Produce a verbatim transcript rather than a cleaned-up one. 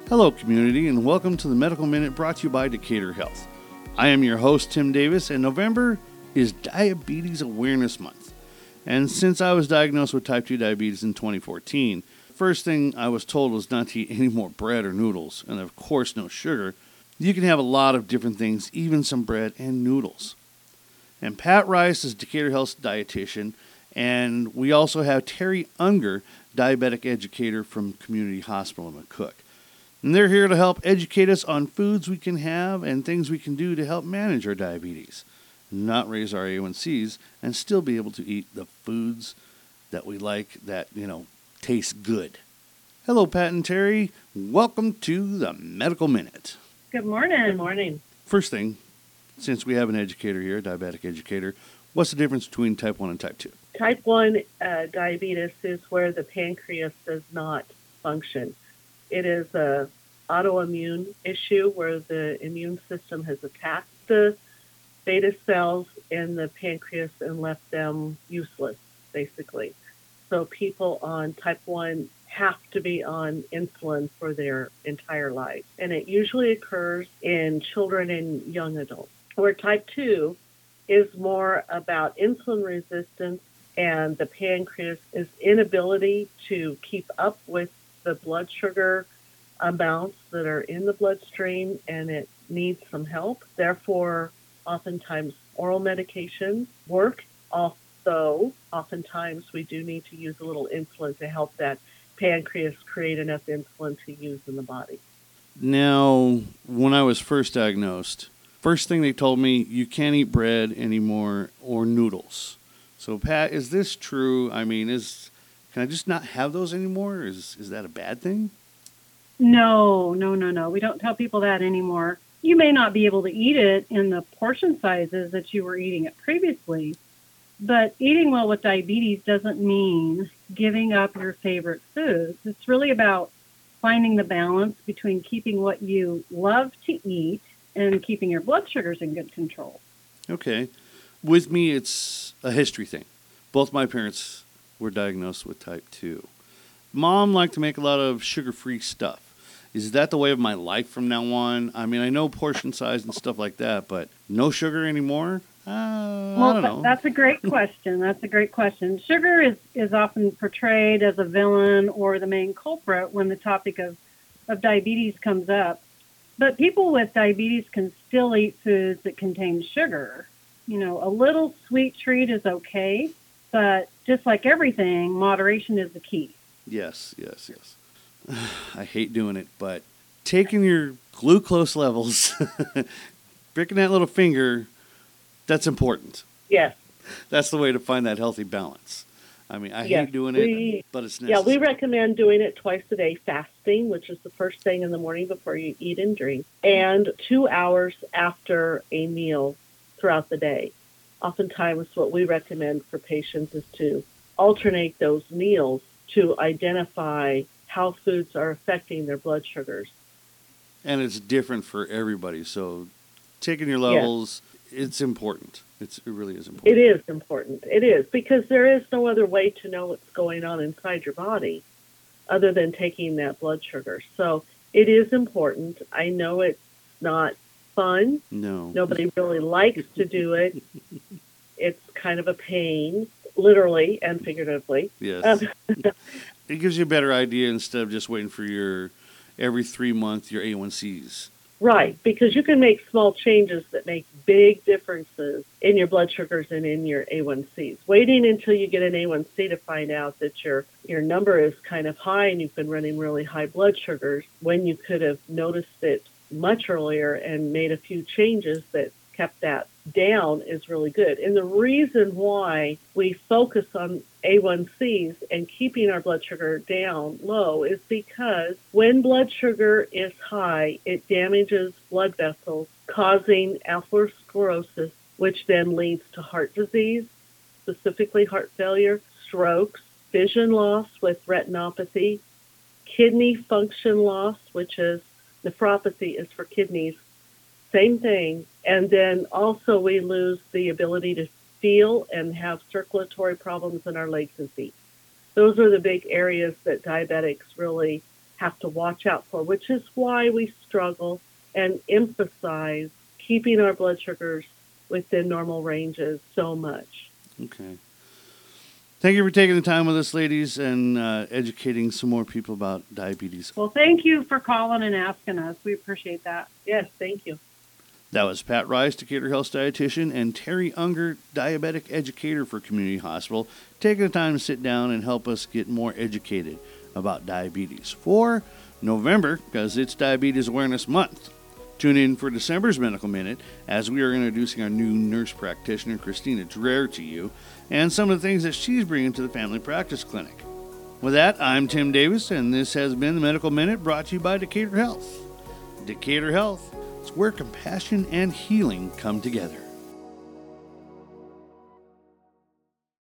Hello, community, and welcome to the Medical Minute brought to you by Decatur Health. I am your host, Tim Davis, and November is Diabetes Awareness Month. And since I was diagnosed with type two diabetes in twenty fourteen, first thing I was told was not to eat any more bread or noodles, and of course no sugar. You can have a lot of different things, even some bread and noodles. And Pat Rice is Decatur Health's dietitian, and we also have Terry Unger, diabetic educator from Community Hospital in McCook. And they're here to help educate us on foods we can have and things we can do to help manage our diabetes, not raise our A one Cs, and still be able to eat the foods that we like that, you know, taste good. Hello, Pat and Terry. Welcome to the Medical Minute. Good morning. Good morning. First thing, since we have an educator here, a diabetic educator, what's the difference between type one and type two? Type one uh, diabetes is where the pancreas does not function. It is a autoimmune issue where the immune system has attacked the beta cells in the pancreas and left them useless, basically. So people on type one have to be on insulin for their entire life. And it usually occurs in children and young adults. Where type two is more about insulin resistance and the pancreas' inability to keep up with the blood sugar amounts that are in the bloodstream, and it needs some help. Therefore, oftentimes oral medications work, although oftentimes we do need to use a little insulin to help that pancreas create enough insulin to use in the body. Now, when I was first diagnosed, first thing they told me, you can't eat bread anymore or noodles. So, Pat, is this true? I mean, is can I just not have those anymore? Is is that a bad thing? No, no, no, no. We don't tell people that anymore. You may not be able to eat it in the portion sizes that you were eating it previously, but eating well with diabetes doesn't mean giving up your favorite foods. It's really about finding the balance between keeping what you love to eat and keeping your blood sugars in good control. Okay. With me, it's a history thing. Both my parents were diagnosed with type two. Mom liked to make a lot of sugar-free stuff. Is that the way of my life from now on? I mean, I know portion size and stuff like that, but no sugar anymore? Uh, well, I don't know. That's a great question. That's a great question. Sugar is, is often portrayed as a villain or the main culprit when the topic of, of diabetes comes up. But people with diabetes can still eat foods that contain sugar. You know, a little sweet treat is okay, but just like everything, moderation is the key. Yes, yes, yes. I hate doing it, but taking your glucose levels, pricking that little finger, that's important. Yes. That's the way to find that healthy balance. I mean, I yes. hate doing we, it, but it's necessary. Yeah, we recommend doing it twice a day, fasting, which is the first thing in the morning before you eat and drink, and two hours after a meal throughout the day. Oftentimes what we recommend for patients is to alternate those meals to identify how foods are affecting their blood sugars. And it's different for everybody. So taking your levels, yes. It's important. It's, it really is important. It is important. It is, because there is no other way to know what's going on inside your body other than taking that blood sugar. So it is important. I know it's not fun. No. Nobody really likes to do it. It's kind of a pain, literally and figuratively. Yes. Um, it gives you a better idea instead of just waiting for your every three month your A one Cs. Right, because you can make small changes that make big differences in your blood sugars and in your A one Cs. Waiting until you get an A one C to find out that your your number is kind of high and you've been running really high blood sugars when you could have noticed it much earlier and made a few changes that kept that down is really good. And the reason why we focus on A one Cs and keeping our blood sugar down low is because when blood sugar is high, it damages blood vessels, causing atherosclerosis, which then leads to heart disease, specifically heart failure, strokes, vision loss with retinopathy, kidney function loss, which is nephropathy is for kidneys, same thing. And then also we lose the ability to feel and have circulatory problems in our legs and feet. Those are the big areas that diabetics really have to watch out for, which is why we struggle and emphasize keeping our blood sugars within normal ranges so much. Okay. Thank you for taking the time with us, ladies, and uh, educating some more people about diabetes. Well, thank you for calling and asking us. We appreciate that. Yes, thank you. That was Pat Rice, Decatur Health dietitian, and Terry Unger, diabetic educator for Community Hospital, taking the time to sit down and help us get more educated about diabetes for November, because it's Diabetes Awareness Month. Tune in for December's Medical Minute as we are introducing our new nurse practitioner, Christina Dreher, to you, and some of the things that she's bringing to the Family Practice Clinic. With that, I'm Tim Davis, and this has been the Medical Minute brought to you by Decatur Health. Decatur Health, it's where compassion and healing come together.